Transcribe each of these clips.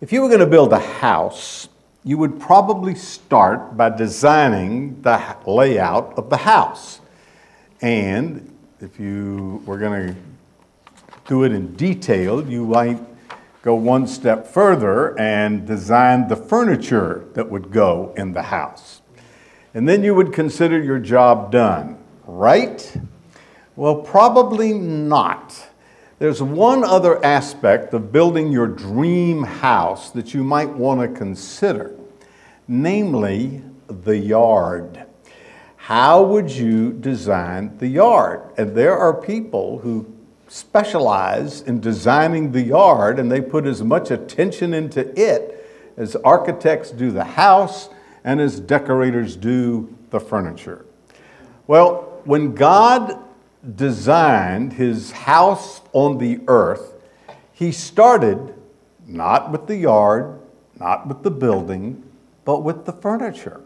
If you were going to build a house, you would probably start by designing the layout of the house. And if you were going to do it in detail, you might go one step further and design the furniture that would go in the house. And then you would consider your job done, right? Well, probably not. There's one other aspect of building your dream house that you might want to consider, namely the yard. How would you design the yard? And there are people who specialize in designing the yard, and they put as much attention into it as architects do the house and as decorators do the furniture. Well, when God designed his house on the earth, he started not with the yard, not with the building, but with the furniture.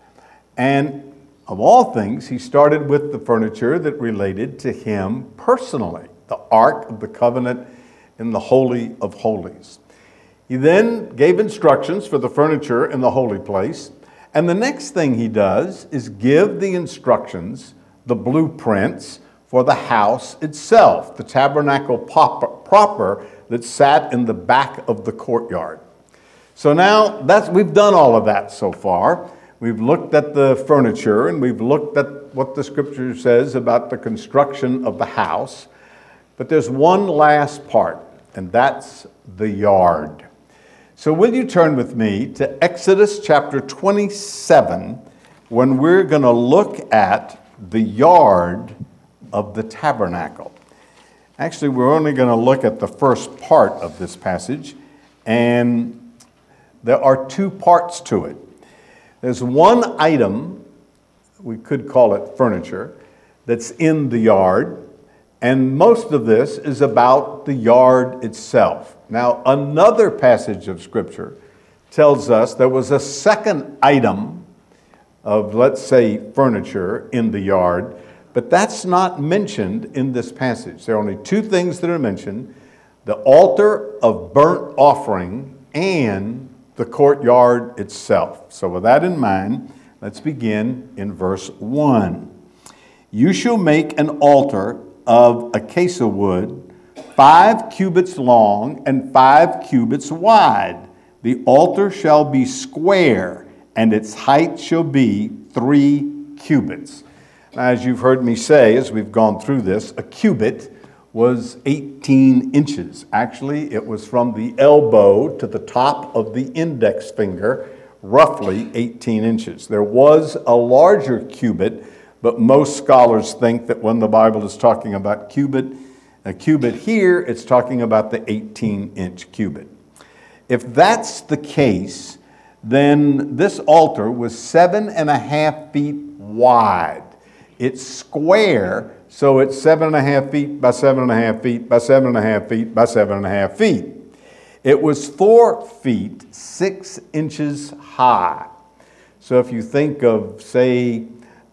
And of all things, he started with the furniture that related to him personally, the Ark of the Covenant in the Holy of Holies. He then gave instructions for the furniture in the holy place. And the next thing he does is give the instructions, the blueprints, for the house itself, the tabernacle proper that sat in the back of the courtyard. So now we've done all of that so far. We've looked at the furniture and we've looked at what the scripture says about the construction of the house. But there's one last part, and that's the yard. So will you turn with me to Exodus chapter 27 when we're going to look at the yard of the tabernacle. Actually, we're only going to look at the first part of this passage, and there are two parts to it. There's one item, we could call it furniture, that's in the yard, and most of this is about the yard itself. Now, another passage of Scripture tells us there was a second item of, let's say, furniture in the yard, but that's not mentioned in this passage. There are only two things that are mentioned: the altar of burnt offering and the courtyard itself. So with that in mind, let's begin in verse 1. You shall make an altar of acacia wood, 5 cubits long and 5 cubits wide. The altar shall be square, and its height shall be 3 cubits. Now, as you've heard me say, as we've gone through this, a cubit was 18 inches. Actually, it was from the elbow to the top of the index finger, roughly 18 inches. There was a larger cubit, but most scholars think that when the Bible is talking about a cubit here, it's talking about the 18-inch cubit. If that's the case, then this altar was 7.5 feet wide. It's square, so it's 7.5 feet by 7.5 feet by 7.5 feet by 7.5 feet. It was 4 feet, 6 inches high. So if you think of, say,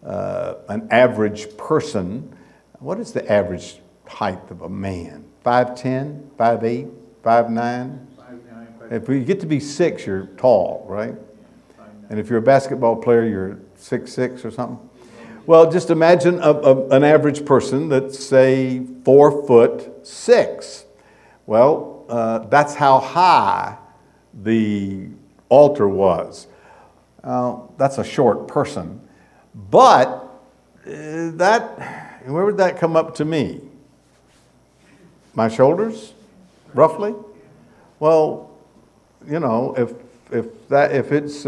an average person, what is the average height of a man? 5'10", 5'8", 5'9"? If you get to be 6, you're tall, right? And if you're a basketball player, you're 6'6" or something? Well, just imagine an average person that's, say, 4'6". Well, that's how high the altar was. That's a short person. But where would that come up to me? My shoulders, roughly? Well, you know, if it's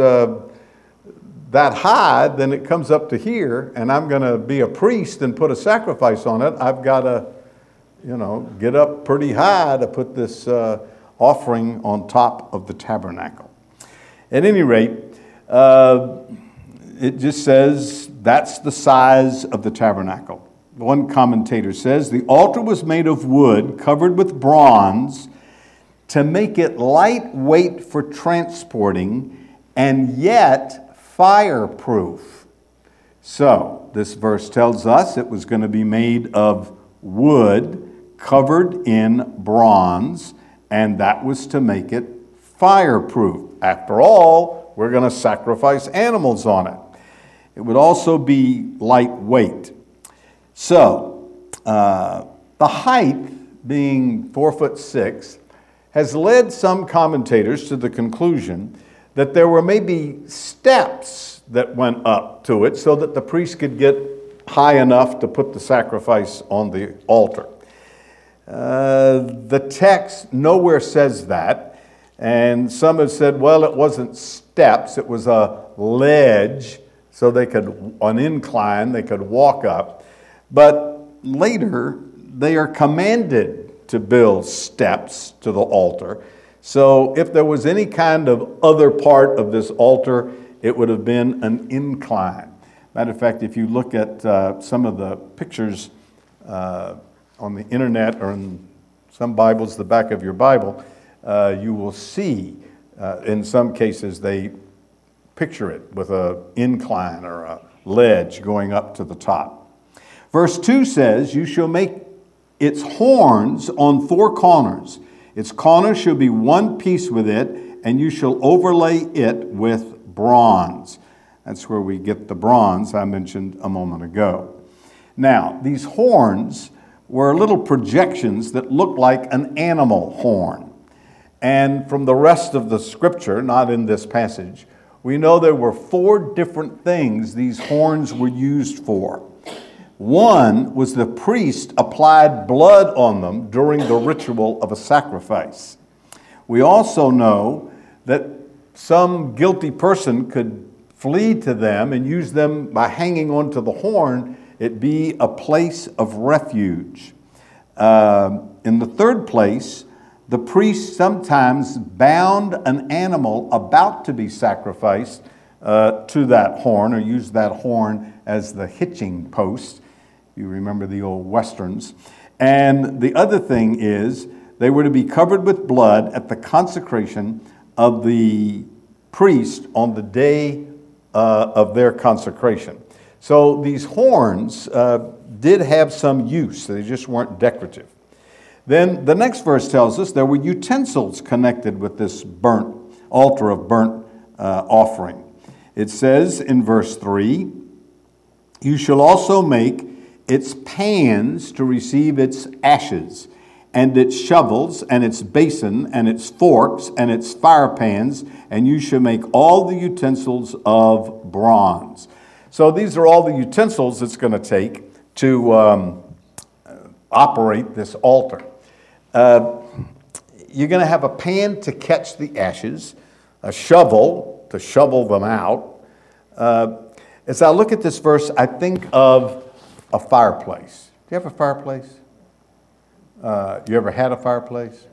that high, then it comes up to here, and I'm going to be a priest and put a sacrifice on it. I've got to, get up pretty high to put this offering on top of the tabernacle. At any rate, it just says that's the size of the tabernacle. One commentator says the altar was made of wood covered with bronze to make it lightweight for transporting and yet fireproof. So this verse tells us it was going to be made of wood covered in bronze, and that was to make it fireproof. After all, we're going to sacrifice animals on it. It would also be lightweight. So, the height, being 4'6", has led some commentators to the conclusion that there were maybe steps that went up to it so that the priest could get high enough to put the sacrifice on the altar. The text nowhere says that, and some have said, well, it wasn't steps, it was a ledge, so they could, on incline, they could walk up. But later, they are commanded to build steps to the altar. So if there was any kind of other part of this altar, it would have been an incline. Matter of fact, if you look at some of the pictures on the internet or in some Bibles, the back of your Bible, you will see, in some cases, they picture it with an incline or a ledge going up to the top. Verse 2 says, you shall make its horns on 4 corners. Its corners shall be one piece with it, and you shall overlay it with bronze. That's where we get the bronze I mentioned a moment ago. Now, these horns were little projections that looked like an animal horn. And from the rest of the scripture, not in this passage, we know there were 4 different things these horns were used for. One was the priest applied blood on them during the ritual of a sacrifice. We also know that some guilty person could flee to them and use them by hanging onto the horn. It be a place of refuge. In the third place, the priest sometimes bound an animal about to be sacrificed to that horn, or used that horn as the hitching post. You remember the old westerns. And the other thing is, they were to be covered with blood at the consecration of the priest on the day of their consecration. So these horns did have some use. They just weren't decorative. Then the next verse tells us there were utensils connected with this burnt altar of burnt offering. It says in verse 3, you shall also make its pans to receive its ashes, and its shovels, and its basin, and its forks, and its fire pans, and you shall make all the utensils of bronze. So these are all the utensils it's going to take to operate this altar. You're going to have a pan to catch the ashes, a shovel to shovel them out. As I look at this verse, I think of a fireplace. Do you have a fireplace? You ever had a fireplace?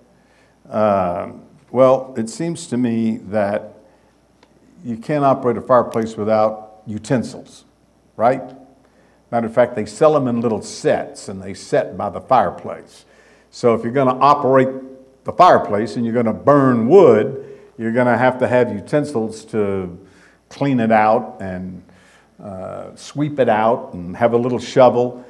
Well, it seems to me that you can't operate a fireplace without utensils, right? Matter of fact, they sell them in little sets, and they set by the fireplace. So if you're going to operate the fireplace and you're going to burn wood, you're going to have utensils to clean it out and sweep it out and have a little shovel.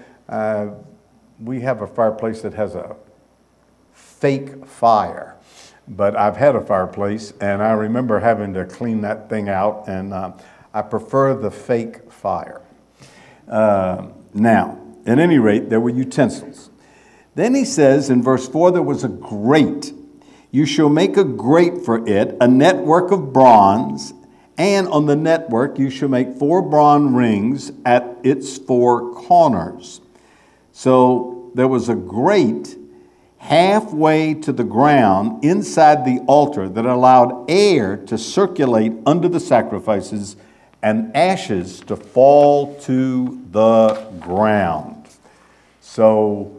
We have a fireplace that has a fake fire, but I've had a fireplace, and I remember having to clean that thing out, and I prefer the fake fire. Now, at any rate, there were utensils. Then he says in verse 4, there was a grate. You shall make a grate for it, a network of bronze, and on the network you shall make 4 bronze rings at its 4 corners. So there was a grate halfway to the ground inside the altar that allowed air to circulate under the sacrifices and ashes to fall to the ground. So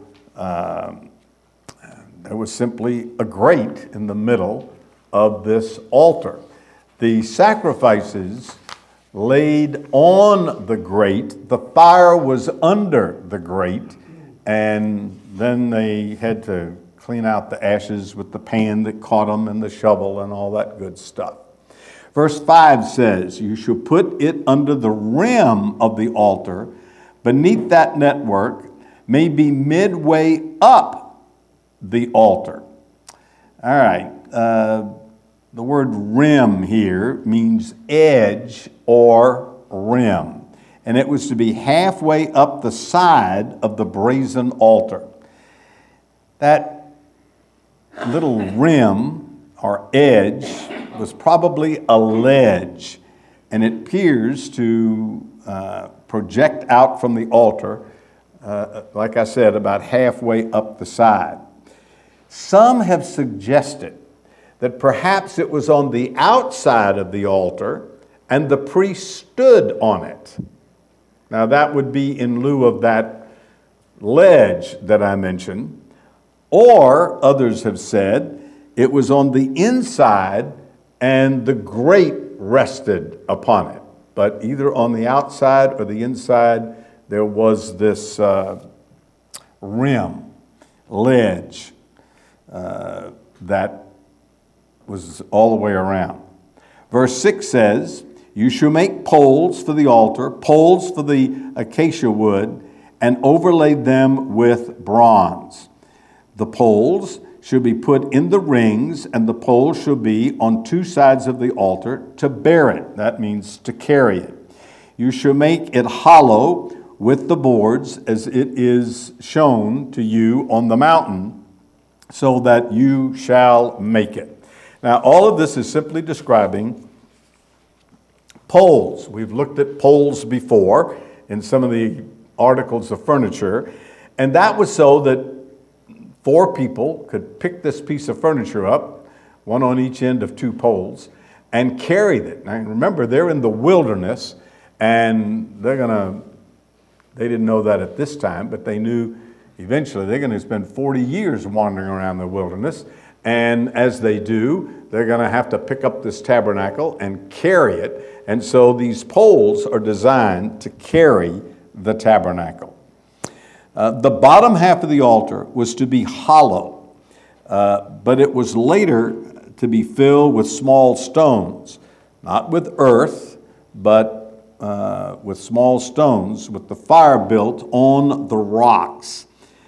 there was simply a grate in the middle of this altar. The sacrifices laid on the grate, the fire was under the grate, and then they had to clean out the ashes with the pan that caught them and the shovel and all that good stuff. Verse 5 says, you shall put it under the rim of the altar, beneath that network, may be midway up the altar. All right. The word rim here means edge or rim, and it was to be halfway up the side of the brazen altar. That little rim or edge was probably a ledge, and it appears to project out from the altar, like I said, about halfway up the side. Some have suggested that perhaps it was on the outside of the altar and the priest stood on it. Now that would be in lieu of that ledge that I mentioned. Or others have said it was on the inside and the grate rested upon it. But either on the outside or the inside, there was this rim, ledge, that was all the way around. Verse 6 says, "You shall make poles for the altar, poles for the acacia wood, and overlay them with bronze. The poles should be put in the rings, and the poles shall be on two sides of the altar to bear it." That means to carry it. "You shall make it hollow with the boards as it is shown to you on the mountain, so that you shall make it." Now, all of this is simply describing poles. We've looked at poles before in some of the articles of furniture, and that was so that 4 people could pick this piece of furniture up, one on each end of 2 poles, and carry it. Now, remember, they're in the wilderness, and they didn't know that at this time, but they knew eventually they're going to spend 40 years wandering around the wilderness. And as they do, they're going to have to pick up this tabernacle and carry it. And so these poles are designed to carry the tabernacle. The bottom half of the altar was to be hollow, but it was later to be filled with small stones, not with earth, but with small stones, with the fire built on the rocks.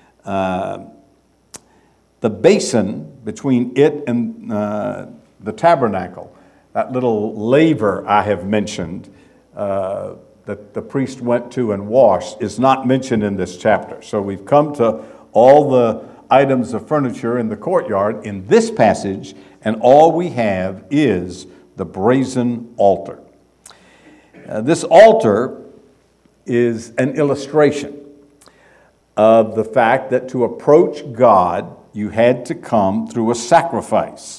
The basin between it and the tabernacle, that little laver I have mentioned, that the priest went to and washed, is not mentioned in this chapter. So we've come to all the items of furniture in the courtyard in this passage, and all we have is the brazen altar. This altar is an illustration of the fact that to approach God, you had to come through a sacrifice.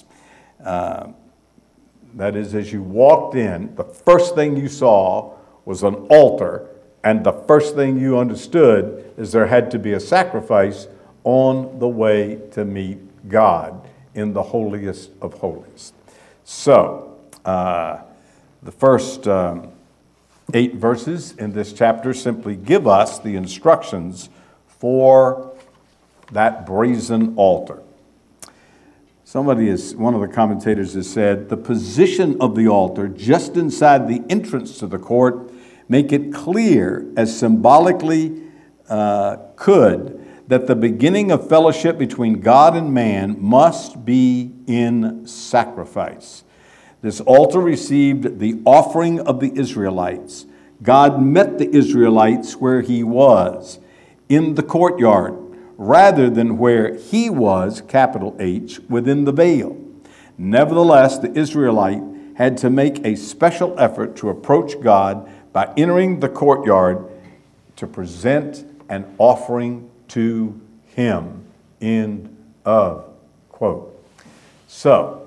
That is, as you walked in, the first thing you saw was an altar, and the first thing you understood is there had to be a sacrifice on the way to meet God in the holiest of holies. So, the first 8 verses in this chapter simply give us the instructions for that brazen altar. One of the commentators has said, the position of the altar just inside the entrance to the court make it clear as symbolically could that the beginning of fellowship between God and man must be in sacrifice. This altar received the offering of the Israelites. God met the Israelites where he was, in the courtyard, rather than where he was, capital H, within the veil. Nevertheless, the Israelite had to make a special effort to approach God by entering the courtyard to present an offering to him. End of quote. So,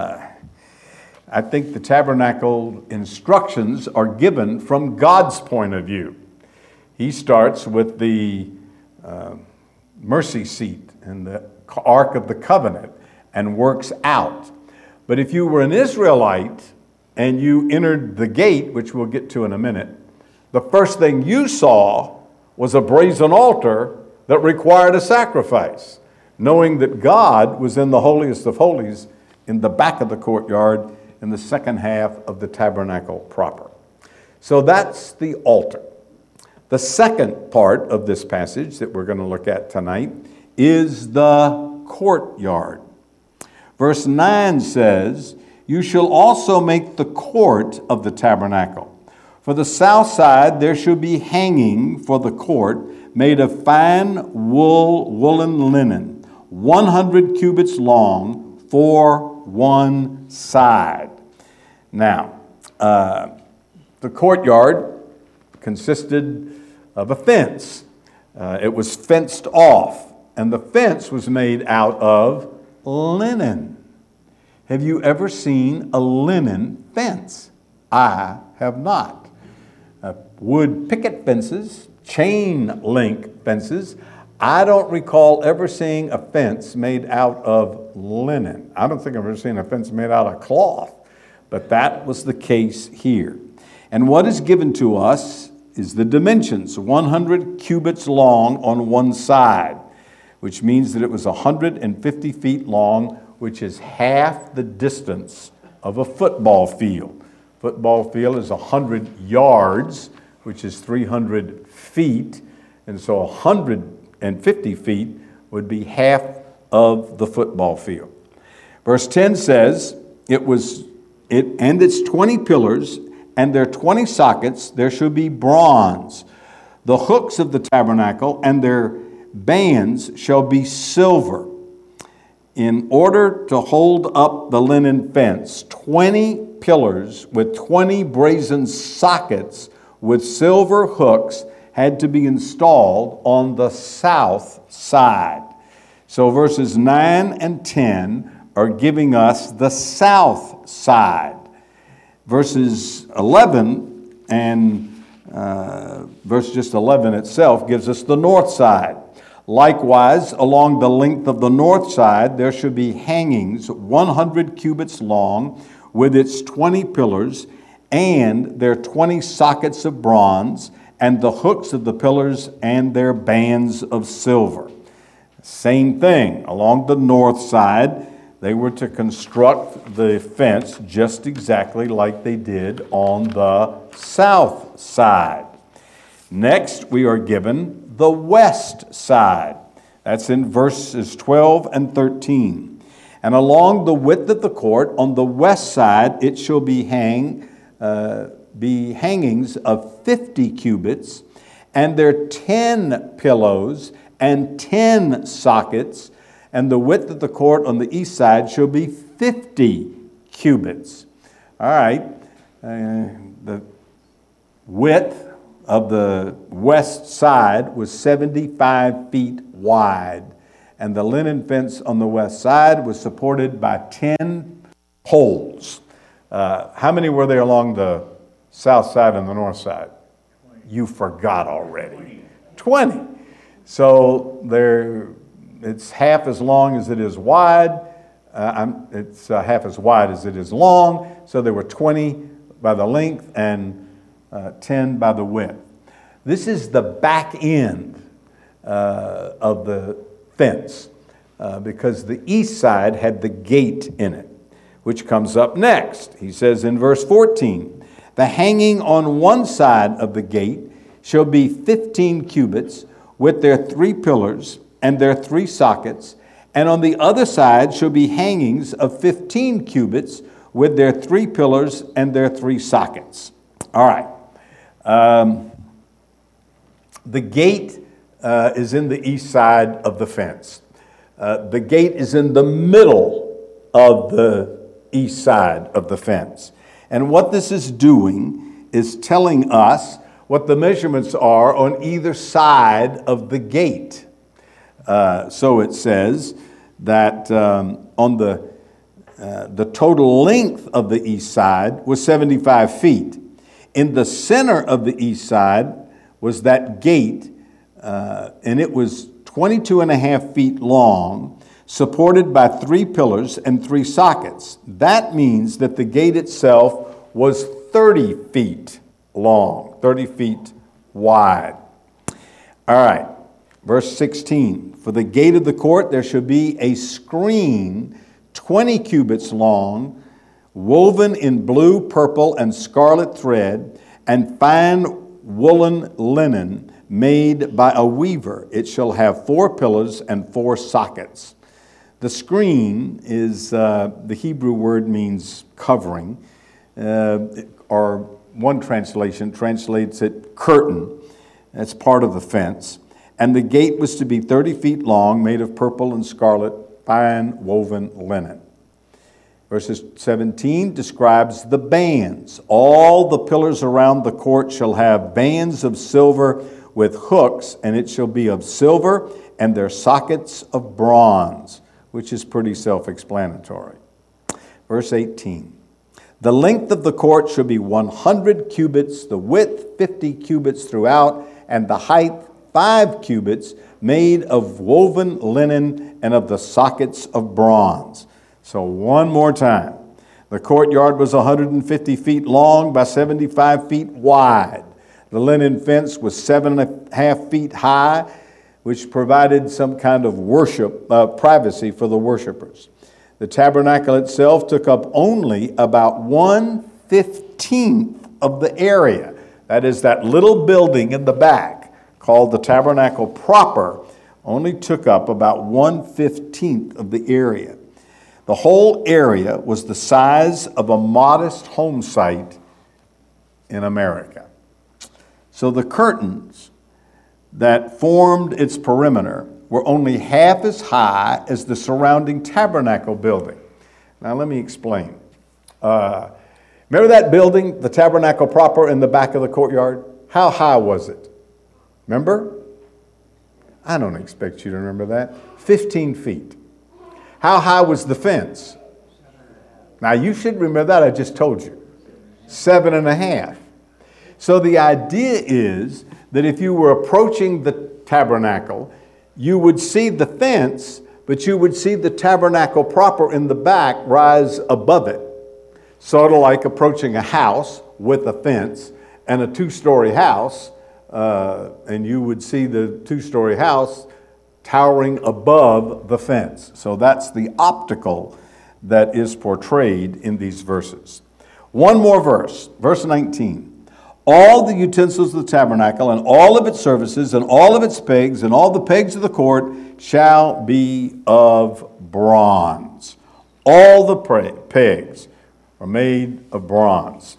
I think the tabernacle instructions are given from God's point of view. He starts with the mercy seat and the Ark of the Covenant and works out. But if you were an Israelite and you entered the gate, which we'll get to in a minute, the first thing you saw was a brazen altar that required a sacrifice, knowing that God was in the holiest of holies in the back of the courtyard in the second half of the tabernacle proper. So that's the altar. The second part of this passage that we're going to look at tonight is the courtyard. Verse 9 says, You shall also make the court of the tabernacle. For the south side there shall be hanging for the court made of fine woolen linen, 100 cubits long for one side. Now, the courtyard consisted of a fence. It was fenced off, and the fence was made out of linen. Have you ever seen a linen fence? I have not. Wood picket fences, chain link fences. I don't recall ever seeing a fence made out of linen. I don't think I've ever seen a fence made out of cloth, but that was the case here. And what is given to us is the dimensions, 100 cubits long on one side, which means that it was 150 feet long, which is half the distance of a football field. Football field is 100 yards, which is 300 feet, and so 150 feet would be half of the football field. Verse 10 says, its 20 pillars and their 20 sockets there shall be bronze. The hooks of the tabernacle and their bands shall be silver. In order to hold up the linen fence, 20 pillars with 20 brazen sockets with silver hooks had to be installed on the south side. So verses 9 and 10 are giving us the south side. Verses 11 and verse just 11 itself gives us the north side. Likewise, along the length of the north side, there should be hangings 100 cubits long with its 20 pillars and their 20 sockets of bronze and the hooks of the pillars and their bands of silver. Same thing. Along the north side, they were to construct the fence just exactly like they did on the south side. Next, we are given the west side. That's in verses 12 and 13. And along the width of the court, on the west side, it shall be hangings of 50 cubits, and their 10 pillows and 10 sockets, and the width of the court on the east side shall be 50 cubits. All right, the width of the west side was 75 feet wide, and the linen fence on the west side was supported by 10 poles. How many were there along the south side and the north side? 20. You forgot already. 20. So it's half as long as it is wide. It's half as wide as it is long. So there were 20 by the length and 10 by the width. This is the back end of the fence because the east side had the gate in it, which comes up next. He says in verse 14, the hanging on one side of the gate shall be 15 cubits with their 3 pillars and their 3 sockets, and on the other side shall be hangings of 15 cubits with their 3 pillars and their 3 sockets. All right. The gate is in the east side of the fence. The gate is in the middle of the east side of the fence. And what this is doing is telling us what the measurements are on either side of the gate. So it says that on the total length of the east side was 75 feet. In the center of the east side was that gate, and it was 22 and a half feet long, supported by 3 pillars and 3 sockets. That means that the gate itself was 30 feet long, 30 feet wide. All right, verse 16. For the gate of the court there shall be a screen 20 cubits long, woven in blue, purple, and scarlet thread, and fine woolen linen made by a weaver. It shall have 4 pillars and 4 sockets. The screen is, the Hebrew word means covering, or one translation translates it curtain. That's part of the fence. And the gate was to be 30 feet long, made of purple and scarlet, fine woven linen. Verses 17 describes the bands. All the pillars around the court shall have bands of silver with hooks, and it shall be of silver, and their sockets of bronze, which is pretty self-explanatory. Verse 18. The length of the court shall be 100 cubits, the width 50 cubits throughout, and the height 5 cubits, made of woven linen and of the sockets of bronze. So one more time. The courtyard was 150 feet long by 75 feet wide. The linen fence was 7.5 feet high, which provided some kind of privacy for the worshipers. The tabernacle itself took up only about 1/15 of the area. That is, that little building in the back called the tabernacle proper only took up about 1/15 of the area. The whole area was the size of a modest home site in America. So the curtains that formed its perimeter were only half as high as the surrounding tabernacle building. Now let me explain. Remember that building, the tabernacle proper in the back of the courtyard? How high was it? Remember? I don't expect you to remember that. 15 feet. How high was the fence? Now you should remember that, I just told you. 7.5. So the idea is that if you were approaching the tabernacle, you would see the fence, but you would see the tabernacle proper in the back rise above it. Sort of like approaching a house with a fence and a 2-story house, and you would see the 2-story house towering above the fence. So that's the optical that is portrayed in these verses. One more verse, verse 19. All the utensils of the tabernacle and all of its services and all of its pegs and all the pegs of the court shall be of bronze. All the pegs are made of bronze.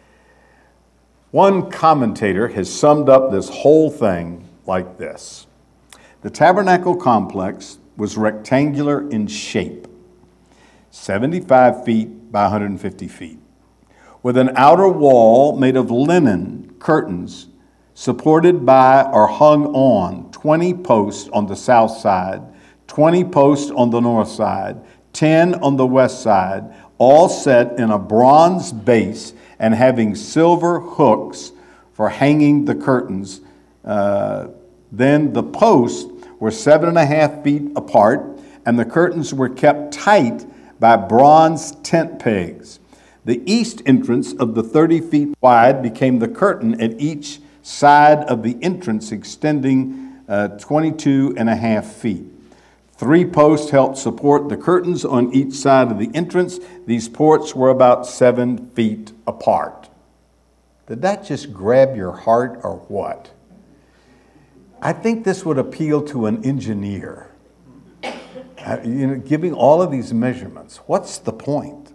One commentator has summed up this whole thing like this. The tabernacle complex was rectangular in shape, 75 feet by 150 feet, with an outer wall made of linen curtains supported by or hung on 20 posts on the south side, 20 posts on the north side, 10 on the west side, all set in a bronze base and having silver hooks for hanging the curtains. Then the posts were 7.5 feet apart, and the curtains were kept tight by bronze tent pegs. The east entrance of the 30 feet wide became the curtain at each side of the entrance, extending 22.5 feet. 3 posts helped support the curtains on each side of the entrance. These ports were about 7 feet apart. Did that just grab your heart or what? I think this would appeal to an engineer. Giving all of these measurements, what's the point?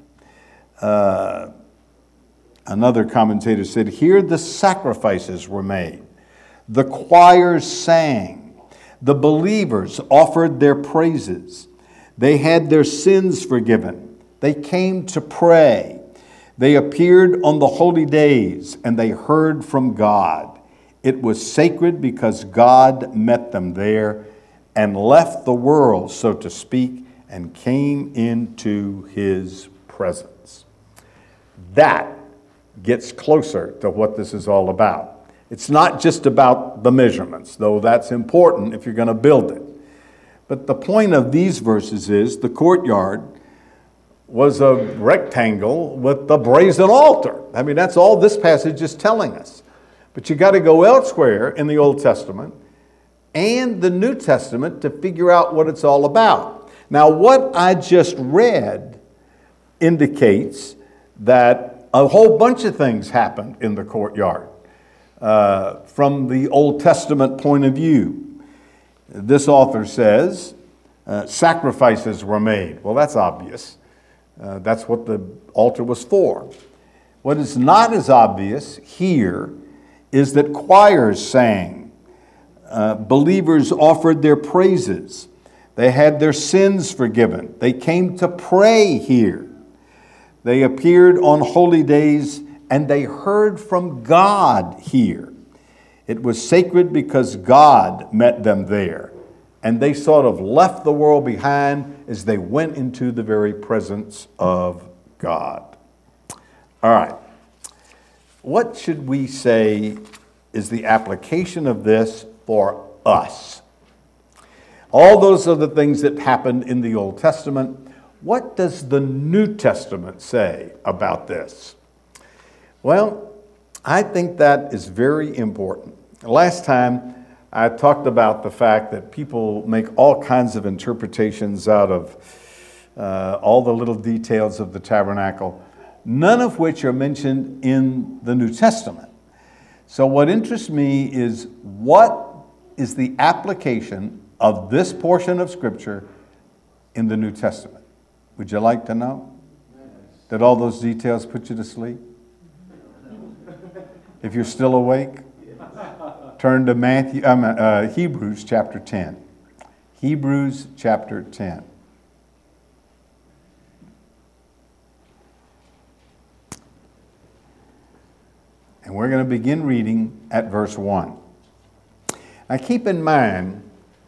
Another commentator said, here the sacrifices were made. The choirs sang. The believers offered their praises. They had their sins forgiven. They came to pray. They appeared on the holy days, and they heard from God. It was sacred because God met them there and left the world, so to speak, and came into his presence. That gets closer to what this is all about. It's not just about the measurements, though that's important if you're going to build it. But the point of these verses is the courtyard was a rectangle with the brazen altar. I mean, that's all this passage is telling us. But you got to go elsewhere in the Old Testament and the New Testament to figure out what it's all about. Now, what I just read indicates that a whole bunch of things happened in the courtyard from the Old Testament point of view. This author says sacrifices were made. Well, that's obvious. That's what the altar was for. What is not as obvious here is that choirs sang. Believers offered their praises. They had their sins forgiven. They came to pray here. They appeared on holy days and they heard from God here. It was sacred because God met them there. And they sort of left the world behind as they went into the very presence of God. All right. What should we say is the application of this for us? All those are the things that happened in the Old Testament. What does the New Testament say about this? Well, I think that is very important. Last time, I talked about the fact that people make all kinds of interpretations out of all the little details of the tabernacle, none of which are mentioned in the New Testament. So what interests me is what is the application of this portion of Scripture in the New Testament? Would you like to know? Did all those details put you to sleep? If you're still awake, turn to Hebrews chapter 10. Hebrews chapter 10. And we're going to begin reading at verse 1. Now keep in mind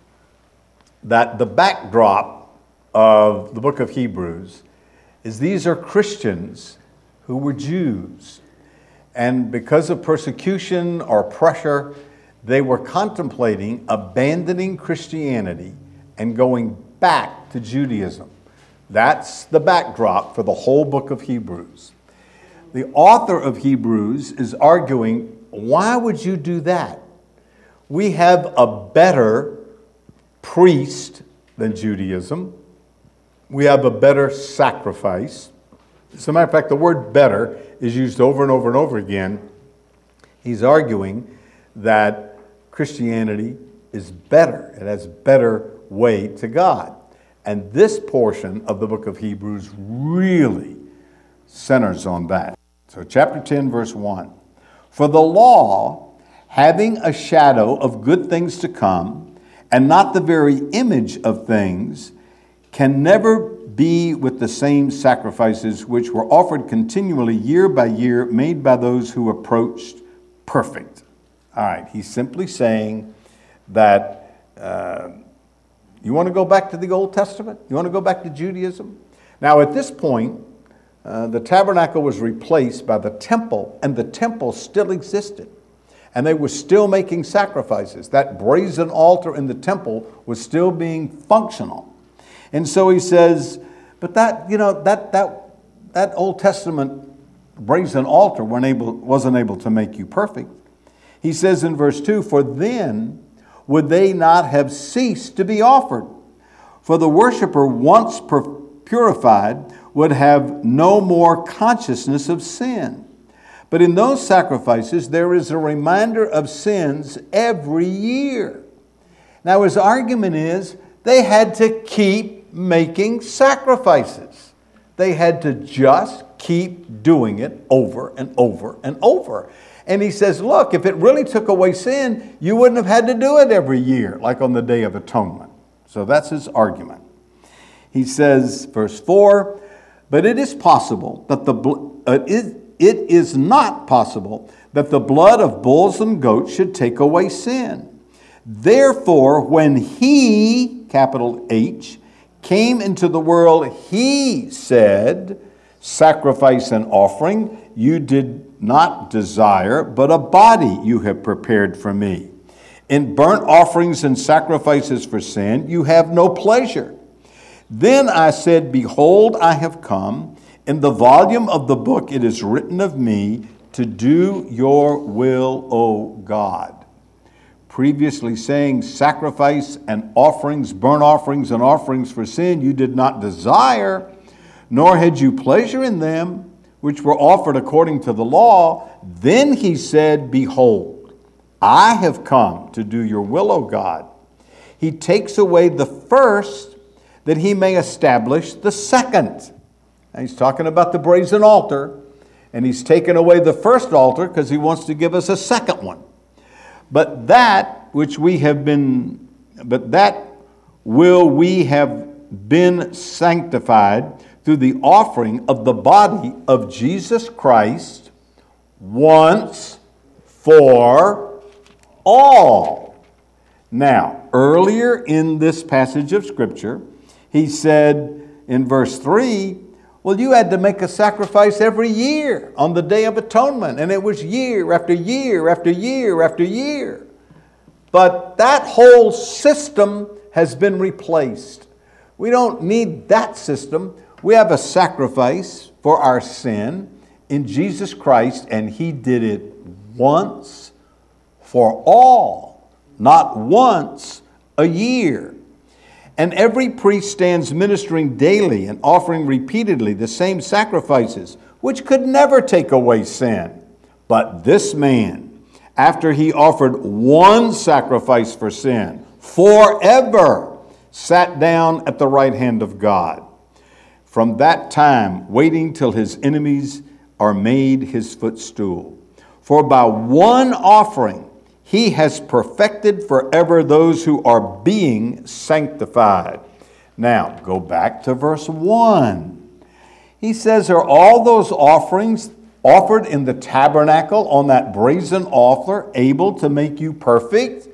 that the backdrop of the book of Hebrews is these are Christians who were Jews. And because of persecution or pressure, they were contemplating abandoning Christianity and going back to Judaism. That's the backdrop for the whole book of Hebrews. The author of Hebrews is arguing, why would you do that? We have a better priest than Judaism. We have a better sacrifice. As a matter of fact, the word better is used over and over and over again. He's arguing that Christianity is better. It has a better way to God. And this portion of the book of Hebrews really centers on that. So chapter 10, verse 1. For the law, having a shadow of good things to come, and not the very image of things, can never be with the same sacrifices which were offered continually year by year, made by those who approached perfect. All right, he's simply saying that you want to go back to the Old Testament? You want to go back to Judaism? Now, at this point, the tabernacle was replaced by the temple, and the temple still existed. And they were still making sacrifices. That brazen altar in the temple was still being functional. And so he says, but that Old Testament brazen altar wasn't able to make you perfect. He says in verse 2, for then would they not have ceased to be offered? For the worshiper once purified would have no more consciousness of sin. But in those sacrifices, there is a reminder of sins every year. Now his argument is they had to keep making sacrifices. They had to just keep doing it over and over and over. And he says, look, if it really took away sin, you wouldn't have had to do it every year, like on the Day of Atonement. So that's his argument. He says, verse 4, but it is possible that it is not possible that the blood of bulls and goats should take away sin. Therefore, when he, capital H, came into the world, he said, sacrifice and offering you did not desire, but a body you have prepared for me. In burnt offerings and sacrifices for sin you have no pleasure. Then I said, behold, I have come. In the volume of the book it is written of me to do your will, O God. Previously saying sacrifice and offerings, burnt offerings and offerings for sin you did not desire, nor had you pleasure in them, which were offered according to the law. Then he said, behold, I have come to do your will, O God. He takes away the first that he may establish the second. Now he's talking about the brazen altar, and he's taken away the first altar because he wants to give us a second one. But that will we have been sanctified through the offering of the body of Jesus Christ once for all. Now, earlier in this passage of Scripture, he said in verse 3, well, you had to make a sacrifice every year on the Day of Atonement, and it was year after year after year after year. But that whole system has been replaced. We don't need that system. We have a sacrifice for our sin in Jesus Christ, and he did it once for all, not once a year. And every priest stands ministering daily and offering repeatedly the same sacrifices, which could never take away sin. But this man, after he offered one sacrifice for sin, forever sat down at the right hand of God. From that time, waiting till his enemies are made his footstool. For by one offering, he has perfected forever those who are being sanctified. Now, go back to verse 1. He says, are all those offerings offered in the tabernacle on that brazen altar able to make you perfect?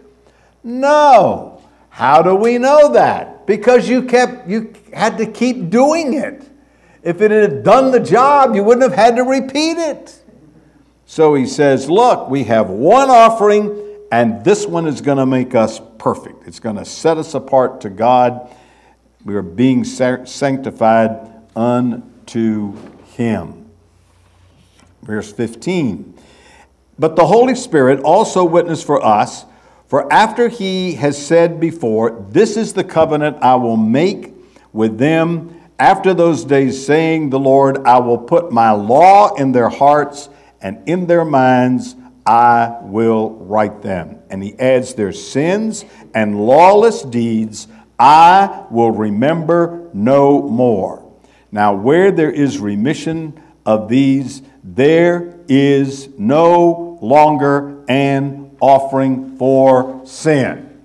No. How do we know that? Because you had to keep doing it. If it had done the job, you wouldn't have had to repeat it. So he says, look, we have one offering, and this one is going to make us perfect. It's going to set us apart to God. We are being sanctified unto him. Verse 15. But the Holy Spirit also witnessed for us, for after he has said before, this is the covenant I will make with them after those days, saying the Lord, I will put my law in their hearts, and in their minds I will write them. And he adds, their sins and lawless deeds I will remember no more. Now where there is remission of these, there is no longer an offering for sin.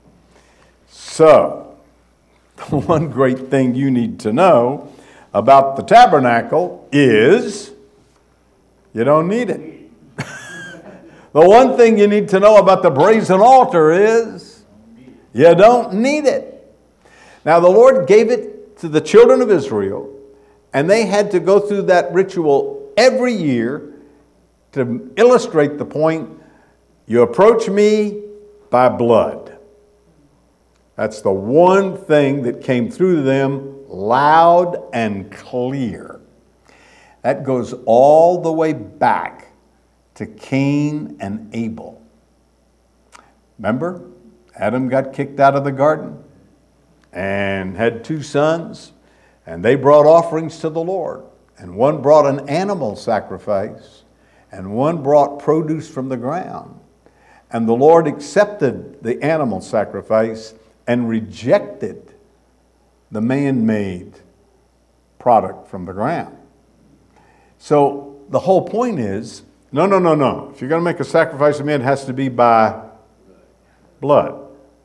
So, the one great thing you need to know about the tabernacle is you don't need it. The one thing you need to know about the brazen altar is you don't need it. Now, the Lord gave it to the children of Israel, and they had to go through that ritual every year to illustrate the point, you approach me by blood. That's the one thing that came through to them loud and clear. That goes all the way back to Cain and Abel. Remember, Adam got kicked out of the garden and had two sons, and they brought offerings to the Lord. And one brought an animal sacrifice, and one brought produce from the ground. And the Lord accepted the animal sacrifice and rejected the man-made product from the ground. So the whole point is, no. If you're going to make a sacrifice of man, it has to be by blood.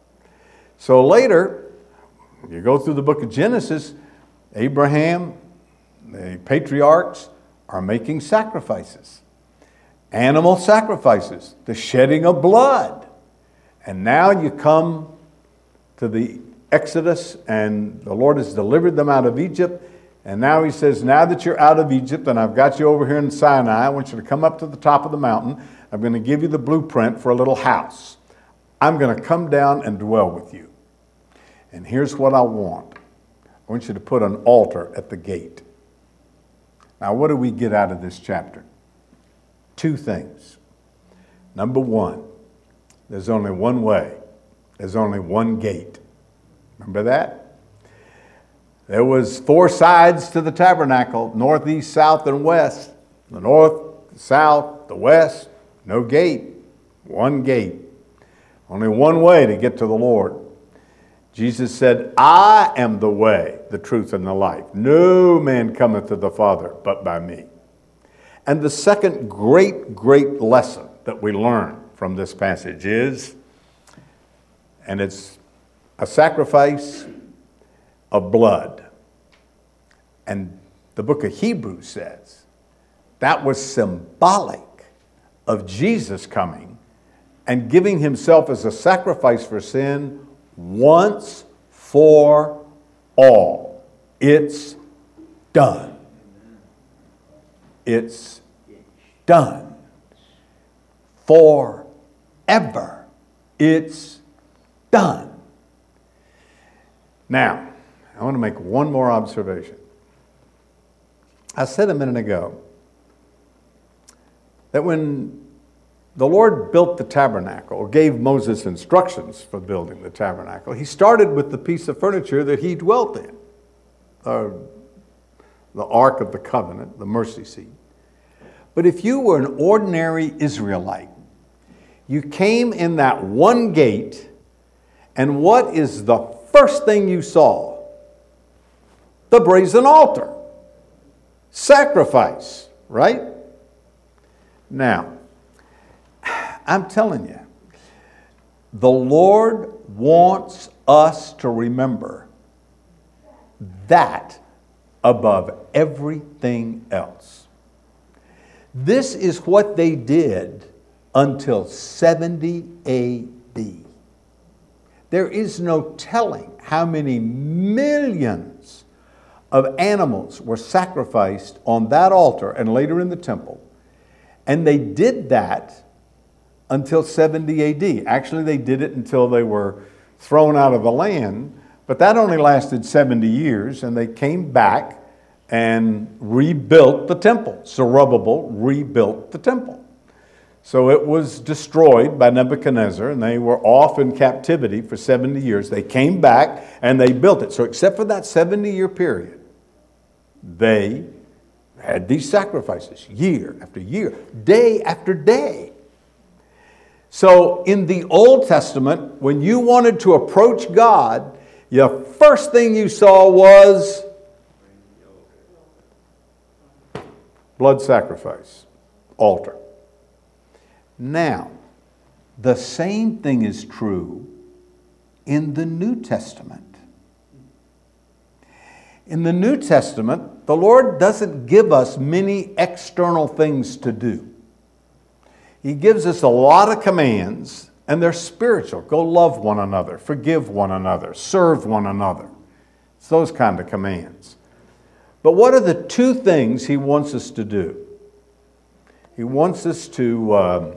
So later, you go through the book of Genesis, Abraham, the patriarchs are making sacrifices. Animal sacrifices, the shedding of blood. And now you come to the Exodus, and the Lord has delivered them out of Egypt. And now he says, now that you're out of Egypt and I've got you over here in Sinai, I want you to come up to the top of the mountain. I'm going to give you the blueprint for a little house. I'm going to come down and dwell with you. And here's what I want. I want you to put an altar at the gate. Now, what do we get out of this chapter? Two things. Number one, there's only one way. There's only one gate. Remember that? There was 4 sides to the tabernacle, north, east, south, and west. The north, the south, the west, no gate. One gate. Only one way to get to the Lord. Jesus said, I am the way, the truth, and the life. No man cometh to the Father but by me. And the second great lesson that we learn from this passage is, and it's a sacrifice of blood. And the book of Hebrews says that was symbolic of Jesus coming and giving himself as a sacrifice for sin once for all. It's done. It's done. Forever. It's done. Now, I want to make one more observation. I said a minute ago that when the Lord built the tabernacle, or gave Moses instructions for building the tabernacle, he started with the piece of furniture that he dwelt in, the Ark of the Covenant, the mercy seat. But if you were an ordinary Israelite, you came in that one gate, and what is the first thing you saw? The brazen altar. Sacrifice, right? Now, I'm telling you, the Lord wants us to remember that above everything else. This is what they did until 70 A.D. There is no telling how many millions of animals were sacrificed on that altar and later in the temple. And they did that until 70 A.D. Actually, they did it until they were thrown out of the land, but that only lasted 70 years, and they came back and rebuilt the temple. Zerubbabel rebuilt the temple. So it was destroyed by Nebuchadnezzar, and they were off in captivity for 70 years. They came back and they built it. So except for that 70-year period, they had these sacrifices year after year, day after day. So in the Old Testament, when you wanted to approach God, the first thing you saw was blood sacrifice, altar. Now, the same thing is true in the New Testament. In the New Testament, the Lord doesn't give us many external things to do. He gives us a lot of commands, and they're spiritual. Go love one another, forgive one another, serve one another. It's those kind of commands. But what are the two things he wants us to do? He wants us to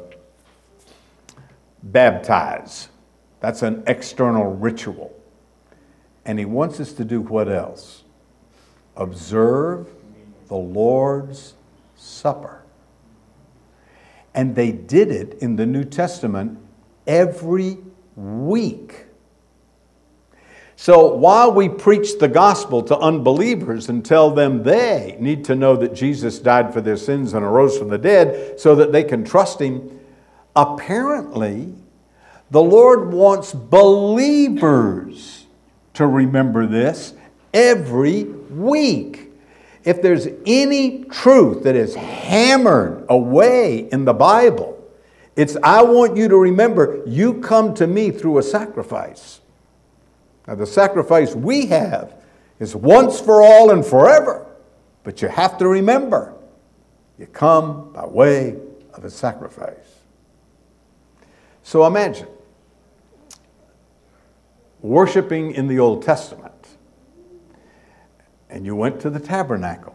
baptize. That's an external ritual. And he wants us to do what else? Observe the Lord's Supper. And they did it in the New Testament every week. So while we preach the gospel to unbelievers and tell them they need to know that Jesus died for their sins and arose from the dead so that they can trust him, apparently the Lord wants believers to remember this every week. If there's any truth that is hammered away in the Bible, it's I want you to remember you come to me through a sacrifice. Now the sacrifice we have is once for all and forever, but you have to remember you come by way of a sacrifice. So imagine worshiping in the Old Testament, and you went to the tabernacle.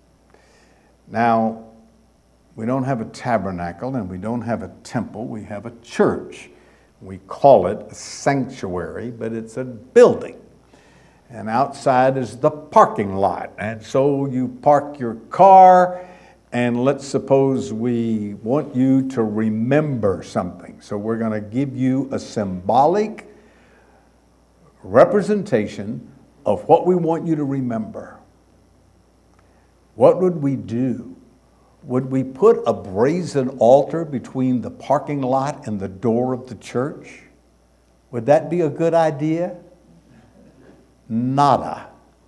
Now, we don't have a tabernacle and we don't have a temple, we have a church. We call it a sanctuary, but it's a building. And outside is the parking lot. And so you park your car, and let's suppose we want you to remember something. So we're going to give you a symbolic representation of what we want you to remember. What would we do? Would we put a brazen altar between the parking lot and the door of the church? Would that be a good idea? Nada.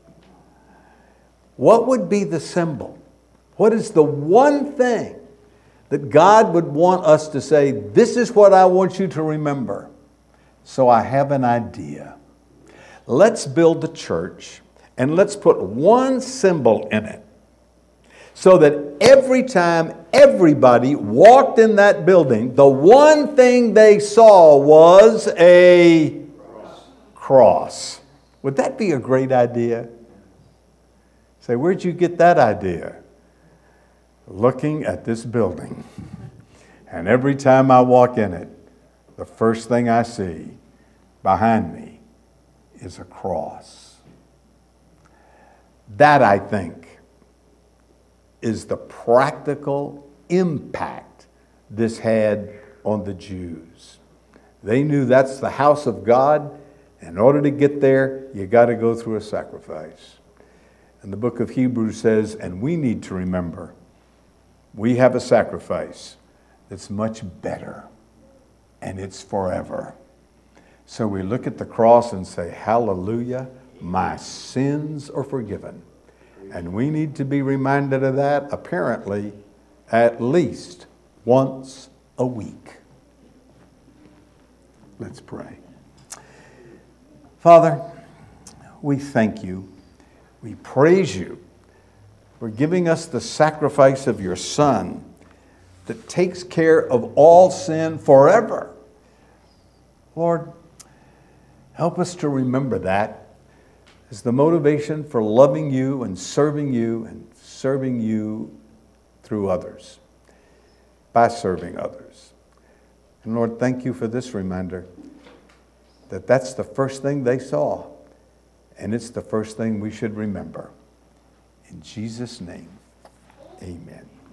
What would be the symbol? What is the one thing that God would want us to say, this is what I want you to remember? So I have an idea. Let's build a church and let's put one symbol in it so that every time everybody walked in that building, the one thing they saw was a cross. Would that be a great idea? Say, where'd you get that idea? Looking at this building. And every time I walk in it, the first thing I see behind me is a cross. That, I think, is the practical impact this had on the Jews. They knew that's the house of God. In order to get there, you got to go through a sacrifice. And the book of Hebrews says, and we need to remember, we have a sacrifice that's much better, and it's forever. So we look at the cross and say, hallelujah, my sins are forgiven. And we need to be reminded of that, apparently, at least once a week. Let's pray. Father, we thank you. We praise you for giving us the sacrifice of your Son that takes care of all sin forever. Lord, help us to remember that as the motivation for loving you and serving you through others, by serving others. And Lord, thank you for this reminder that that's the first thing they saw, and it's the first thing we should remember. In Jesus' name, amen.